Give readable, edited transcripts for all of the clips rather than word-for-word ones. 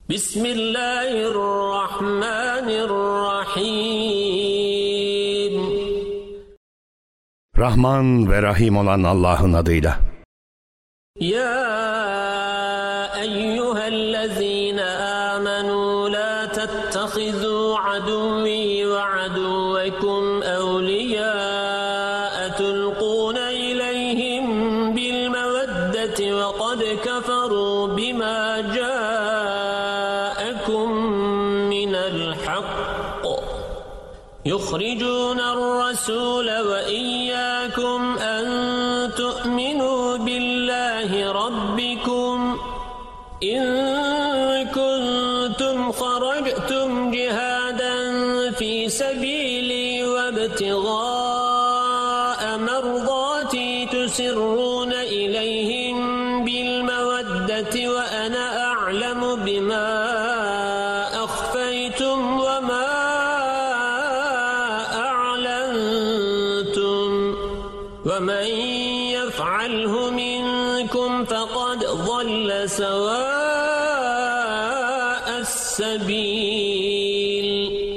Bismillahirrahmanirrahim. Rahman ve Rahim olan Allah'ın adıyla. Ya eyyühellezine amenu la tettehizu aduvi ve aduvekum evliyâe tulqûne ileyhim bil meveddeti ve kad keferû bima câekum minel hakk. يخرجون الرسول وإياكم أن تؤمنوا بالله ربكم إن كنتم خرجتم جهادا في سبيلي وابتغاء مرضاتي تسرون إليهم بالمودة وأنا أعلم بما أخفيتم وما وَمَنْ يَفْعَلْهُ مِنْكُمْ فَقَدْ ضَلَّ سَوَاءَ السَّبِيلِ.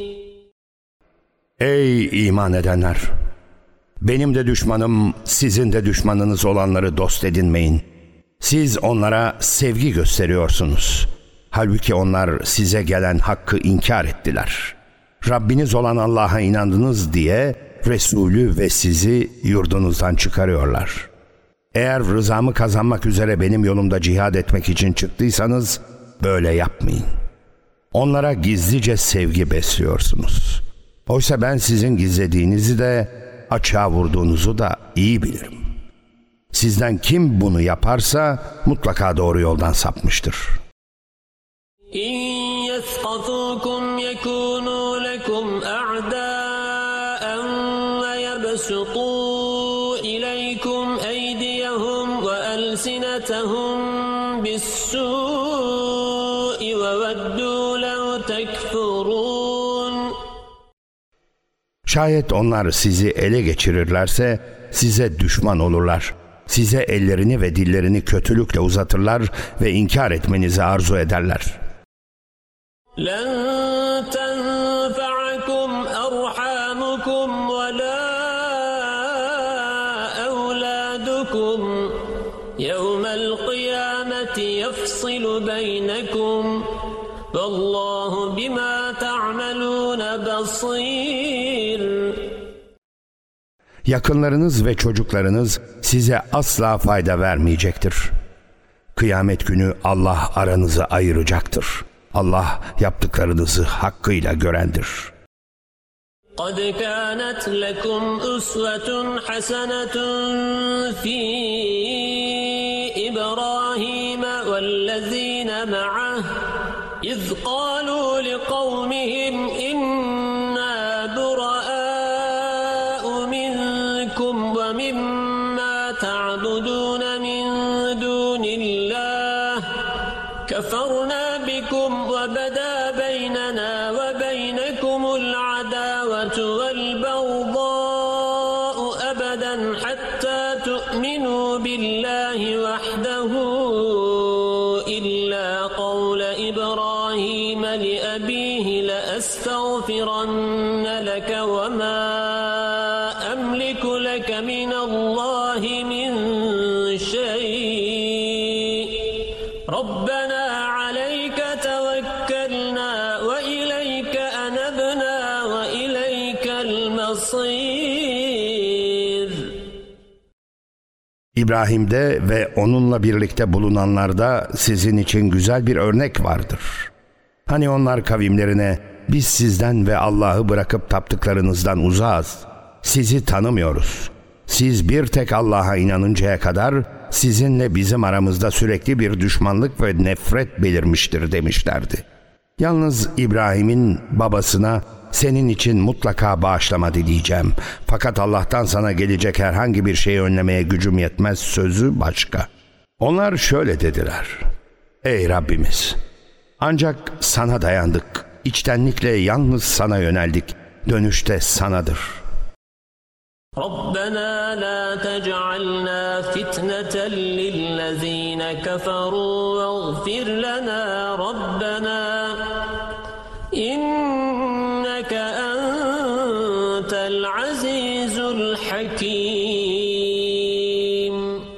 Ey iman edenler! Benim de düşmanım, sizin de düşmanınız olanları dost edinmeyin. Siz onlara sevgi gösteriyorsunuz. Halbuki onlar size gelen hakkı inkar ettiler. Rabbiniz olan Allah'a inandınız diye Resulü ve sizi yurdunuzdan çıkarıyorlar. Eğer rızamı kazanmak üzere benim yolumda cihad etmek için çıktıysanız böyle yapmayın. Onlara gizlice sevgi besliyorsunuz. Oysa ben sizin gizlediğinizi de açığa vurduğunuzu da iyi bilirim. Sizden kim bunu yaparsa mutlaka doğru yoldan sapmıştır. İn yethqafukum yekunu lekum a'da'an ve yebsutu ileykum eydiyehum ve elsinetehum bis-su'i ve veddu lev tekfurun. Şayet onlar sizi ele geçirirlerse size düşman olurlar. Size ellerini ve dillerini kötülükle uzatırlar ve inkar etmenizi arzu ederler. لَنْ تَنْفَعَكُمْ أَرْحَامُكُمْ وَلَا أَوْلَادُكُمْ يَوْمَ الْقِيَامَةِ يَفْصِلُ بَيْنَكُمْ وَاللّٰهُ بِمَا تَعْمَلُونَ بَصِيرٌ. Yakınlarınız ve çocuklarınız size asla fayda vermeyecektir. Kıyamet günü Allah aranızı ayıracaktır. Allah yaptıklarınızı hakkıyla görendir. قَدْ كَانَتْ لَكُمْ أُسْوَةٌ حَسَنَةٌ فِي إِبْرَاهِيمَ وَالَّذِينَ مَعَهُ إِذْ قَالُوا لِقَوْمِهِمْ إِنَّا بُرَآءُ مِنْكُمْ وَمِمَّا تَعْبُدُونَ مِنْ دُونِ اللَّهِ كَفَرْنَا بِكُمْ وَبَدَا بَيْنَنَا وَبَيْنَكُمُ الْعَدَاوَةُ وَالْبَغْضَاءُ أَبَدًا حَتَّى تُؤْمِنُوا بِاللَّهِ وَحْدَهُ إِلَّا قَوْلَ إِبْرَاهِيمَ لِأَبِيهِ لَأَسْتَغْفِرَنَّ لَكَ وَمَا أَمْلِكُ لَكَ مِنَ اللَّهِ مِنْ شَيْءٍ رَبَّنَا عَلَيْكَ تَوَكَّلْنَا وَإِلَيْكَ أَنَبْنَا وَإِلَيْكَ الْمَصِيرُ. İbrahim'de ve onunla birlikte bulunanlarda sizin için güzel bir örnek vardır. Hani onlar kavimlerine biz sizden ve Allah'ı bırakıp taptıklarınızdan uzağız. Sizi tanımıyoruz. Siz bir tek Allah'a inanıncaya kadar sizinle bizim aramızda sürekli bir düşmanlık ve nefret belirmiştir demişlerdi. Yalnız İbrahim'in babasına senin için mutlaka bağışlama dileyeceğim. Fakat Allah'tan sana gelecek herhangi bir şeyi önlemeye gücüm yetmez sözü başka. Onlar şöyle dediler. Ey Rabbimiz! Ancak sana dayandık. İçtenlikle yalnız sana yöneldik. Dönüşte sanadır. ربنا لا تجعلنا فتنة للذين كفروا واغفر لنا ربنا إنك أنت العزيز الحكيم.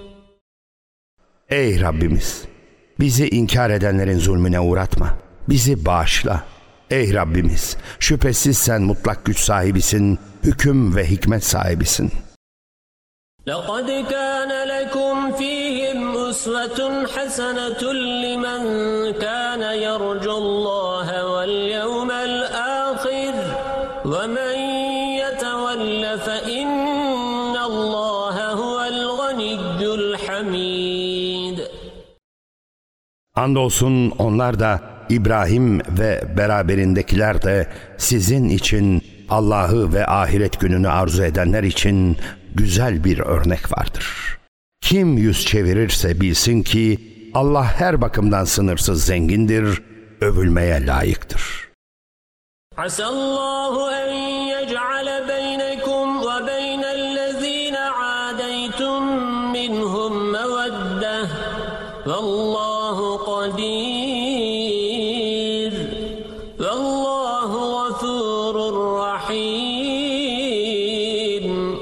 Ey Rabbimiz! Bizi inkar edenlerin zulmüne uğratma. Bizi bağışla. Ey Rabbimiz! Şüphesiz sen mutlak güç sahibisin, hüküm ve hikmet sahibisin. لَقَدْ كَانَ لَكُمْ فِيهِمْ أُسْوَةٌ حَسَنَةٌ لِمَنْ كَانَ يَرْجُو اللَّهَ وَالْيَوْمَ الْآخِرَ وَمَنْ يَتَوَلَّ فَإِنَّ اللَّهَ هُوَ الْغَنِيُّ الْحَمِيدُ. Andolsun onlar da İbrahim ve beraberindekiler de sizin için Allah'ı ve ahiret gününü arzu edenler için güzel bir örnek vardır. Kim yüz çevirirse bilsin ki Allah her bakımdan sınırsız zengindir, övülmeye layıktır. Asallahu en yec'ale beynekum ve beynellezine adeytum minhum meveddeh vallahu kadir vallahu gafurur rahim.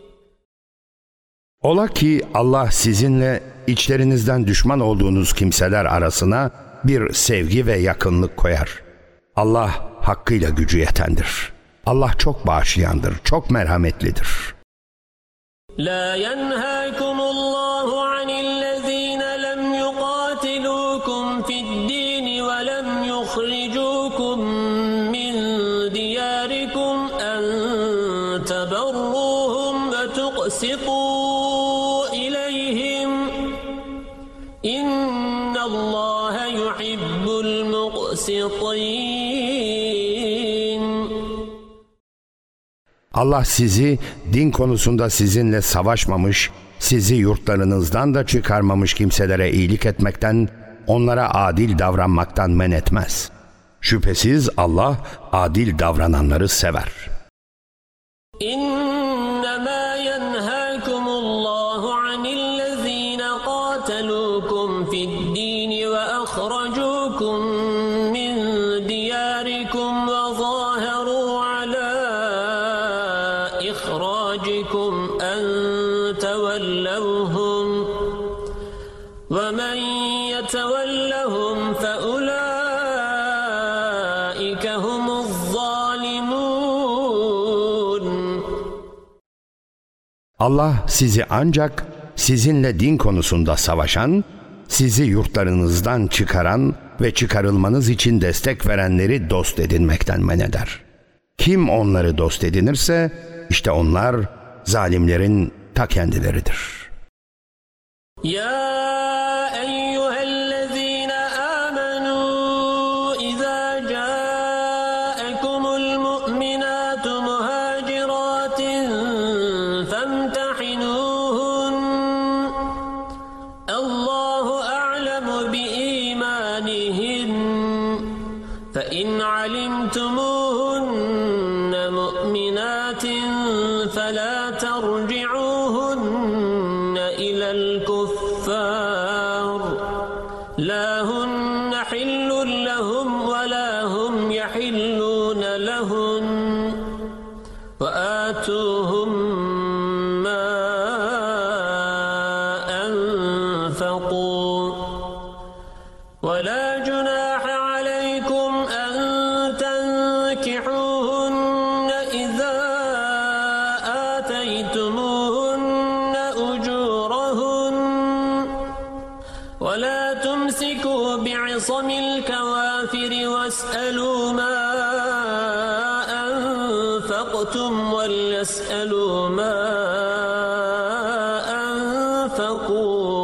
Ola ki Allah sizinle içlerinizden düşman olduğunuz kimseler arasına bir sevgi ve yakınlık koyar. Allah hakkıyla gücü yetendir. Allah çok bağışlayandır, çok merhametlidir. La yenhâkumullahu anillezîne lem yukâtilûkum fid-dîn ve lem yukhrijûkum min diyârikum en teberrûhum ve tuqsitû ileyhim. İnnallâhe yuhibbul muqsitin. Allah sizi din konusunda sizinle savaşmamış, sizi yurtlarınızdan da çıkarmamış kimselere iyilik etmekten, onlara adil davranmaktan men etmez. Şüphesiz Allah adil davrananları sever. İnnemâ yenhâkumullahu anillezîne qâtelûkum fid-dîn ve ahracûkum min diyârikum ve zâherû alâ إخراجكم أن تولوهم ومن يتولهم فأولئك هم الظالمون. Allah sizi ancak sizinle din konusunda savaşan, sizi yurtlarınızdan çıkaran ve çıkarılmanız için destek verenleri dost edinmekten men eder. Kim onları dost edinirse, İşte onlar zalimlerin ta kendileridir. Ya eyyühellezîne âmenû izâ câekumul mu'minâtu muhâcirâtin femtehinûhun. Allahu a'lemu biîmânihin. Fe in alimtumuhunne mu'minâtin فلا ترجعوهن إلى الكفار لا هن حل لهم ولا هم يحلون لهن وآتوهم ما أنفقوا ولا جناح عليكم أن تنكحوهن إذا آتيتموهن أجورهن ولا تمسكوا بعصم الكوافر واسألوا ما أنفقتم وليسألوا ما أنفقوا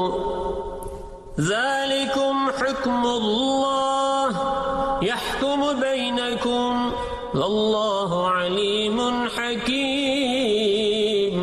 ذلكم حكم الله يحكم بينكم والله عليم حكيم.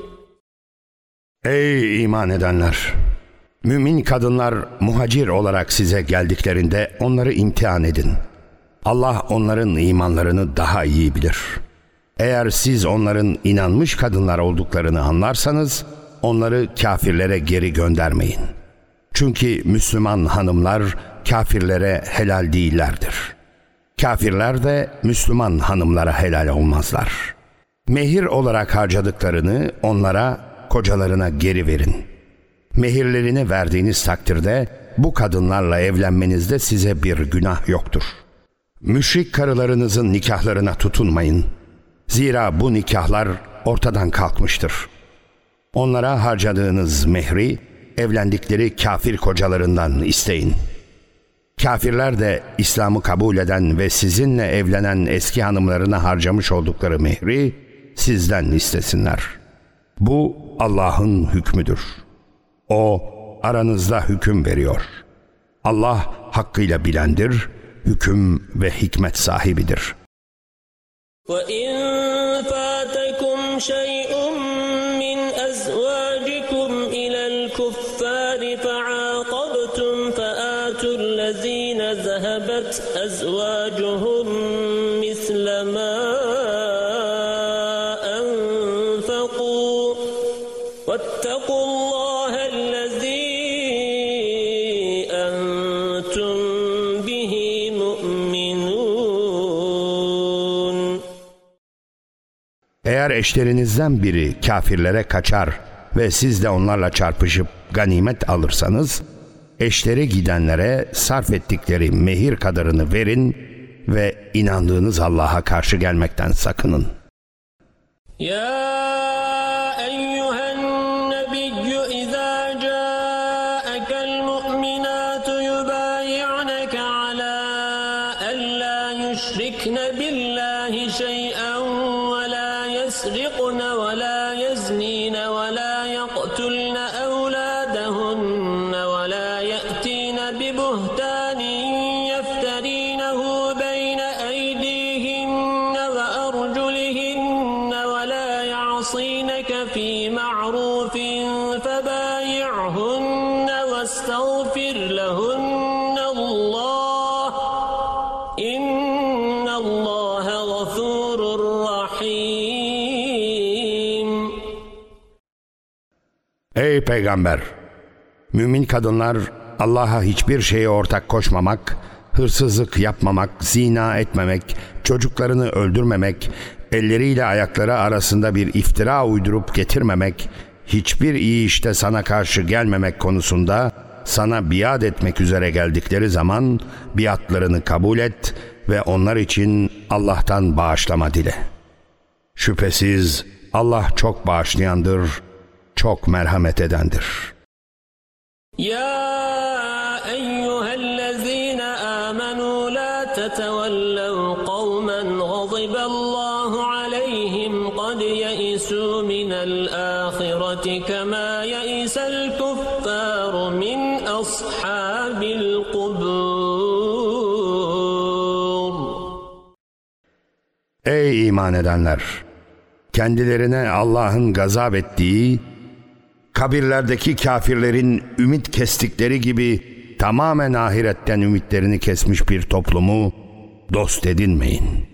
Ey iman edenler! Mümin kadınlar muhacir olarak size geldiklerinde onları imtihan edin. Allah onların imanlarını daha iyi bilir. Eğer siz onların inanmış kadınlar olduklarını anlarsanız, onları kafirlere geri göndermeyin. Çünkü Müslüman hanımlar kafirlere helal değillerdir. Kafirler de Müslüman hanımlara helal olmazlar. Mehir olarak harcadıklarını onlara, kocalarına geri verin. Mehirlerini verdiğiniz takdirde bu kadınlarla evlenmenizde size bir günah yoktur. Müşrik karılarınızın nikahlarına tutunmayın. Zira bu nikahlar ortadan kalkmıştır. Onlara harcadığınız mehri evlendikleri kafir kocalarından isteyin. Kafirler de İslam'ı kabul eden ve sizinle evlenen eski hanımlarına harcamış oldukları mehri sizden istesinler. Bu Allah'ın hükmüdür. O aranızda hüküm veriyor. Allah hakkıyla bilendir, hüküm ve hikmet sahibidir. وَإِنْ فَاتَكُمْ شَيْءٌ مِّنْ أَزْوَاجِكُمْ إِلَى الْكُفَّارِ فَعَاقَبْتُمْ فَآتُوا الَّذِينَ ذَهَبَتْ أَزْوَاجُهُمْ مِثْلَ مَا أَنفَقُوا وَاتَّقُوا اللَّهَ الَّذِي أَنْتُمْ بِهِ مُؤْمِنُونَ. Eğer eşlerinizden biri kafirlere kaçar ve siz de onlarla çarpışıp ganimet alırsanız, eşleri gidenlere sarf ettikleri mehir kadarını verin ve inandığınız Allah'a karşı gelmekten sakının. يا أيها النبي إذا جاءك المؤمنات يبايعنك على ألا يشركن بالله شيئا ولا يسرقن ولا يزنين ولا يقتلن أولادهن ولا يأتين ببهتان يفترينه بين أيديهن وأرجلهن ولا يعصينك في معروف فبايعهن واستغفر لهن الله إن الله غفور رحيم. Ey Peygamber! Mümin kadınlar Allah'a hiçbir şeye ortak koşmamak, hırsızlık yapmamak, zina etmemek, çocuklarını öldürmemek, elleriyle ayakları arasında bir iftira uydurup getirmemek, hiçbir iyi işte sana karşı gelmemek konusunda sana biat etmek üzere geldikleri zaman biatlarını kabul et ve onlar için Allah'tan bağışlama dile. Şüphesiz Allah çok bağışlayandır, çok merhamet edendir. يا أيها الذين آمنوا لا تتولوا قوما غضب الله عليهم قد يئسوا من الآخرة كما يئس الكفار من أصحاب القبور. Ey iman edenler! Kendilerine Allah'ın gazap ettiği, kabirlerdeki kafirlerin ümit kestikleri gibi tamamen ahiretten ümitlerini kesmiş bir toplumu dost edinmeyin.